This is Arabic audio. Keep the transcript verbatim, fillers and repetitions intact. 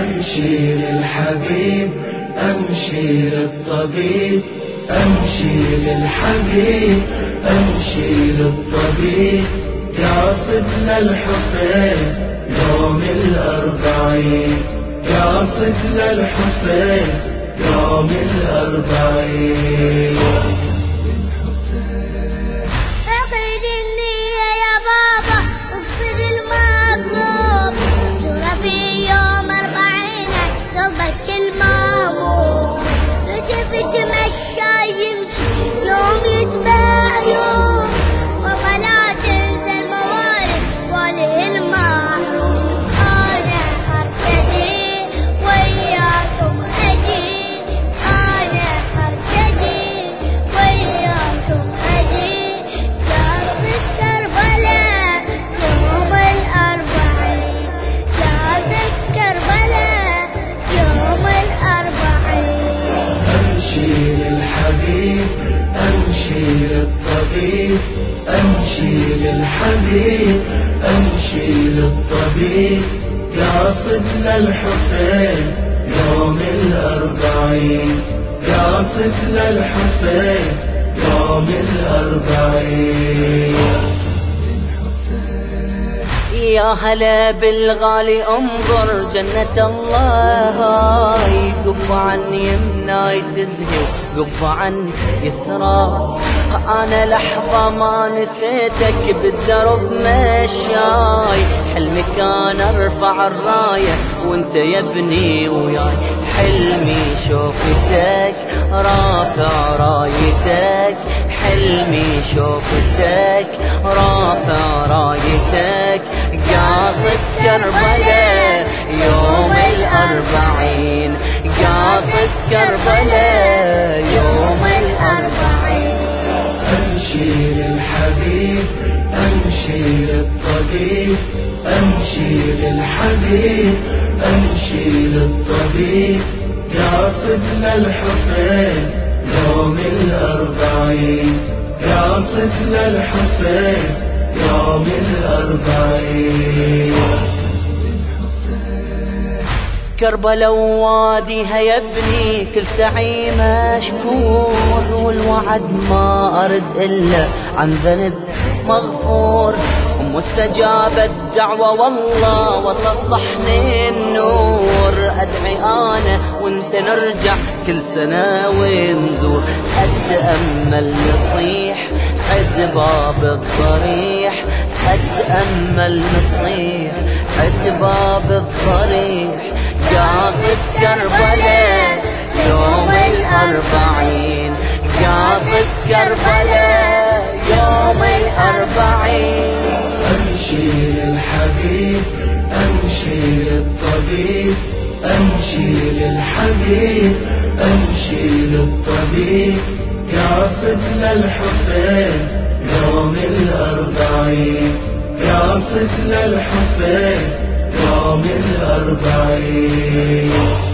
أمشي للحبيب أمشي للطبيب أمشي للحبيب أمشي للطبيب يعصد الحسين يوم الأربعين يعصد الحسين يوم الأربعين. فقد النية يا بابا اقصد المطلوب ترى في يوم أربعين قلبك المامور لو شفت مشى يمشي يوم يتبع يوم وفلا تنسى الموارد وله المحروم. أنا أرتدي وياكم أجي أنا أرتدي وياكم أجي جاءت كربلاء يوم الأربعين جاءت كربلاء يوم الأربعين. أمشي للحبيب أمشي للطبيب أمشي للحبيب أمشي للطبيب يعصد الحسين يوم الأربعين يعصد الحسين يوم الأربعين. يا هلا بالغالي انظر جنة الله هاي قف عن يمناي تزهي قف عن يسرى انا لحظة ما نسيتك بالدرب مشاي حلمي كان ارفع الراية وانت يا ابني وياي حلمي شوفتك رافع رايتك حلمي شوفتك رافع رايتك قاصد كربلاء يوم الأربعين قاصد كربلاء يوم الأربعين. أمشي للحبيب أمشي للطبيب أمشي للحبيب أمشي للطبيب يعصد الحسين يوم الأربعين يعصد الحسين يوم الأربعين. كربلاء وواديها يا ابني كل سعي مشكور والوعد ما أرد إلا عن ذنب مغفور ومستجاب الدعوة والله وصلحني النور أدعي أنا وانت نرجع كل سنة ونزور أتأمل نصيح حد باب الضريح أتأمل نصيح حد باب الضريح قاصد كربلاء يوم الأربعين قاصد كربلاء يوم الأربعين. أمشي للحبيب أمشي للطبيب أمشي للحبيب أمشي للطبيب يعصد الحسين يوم الأربعين يعصد الحسين يوم الأربعين.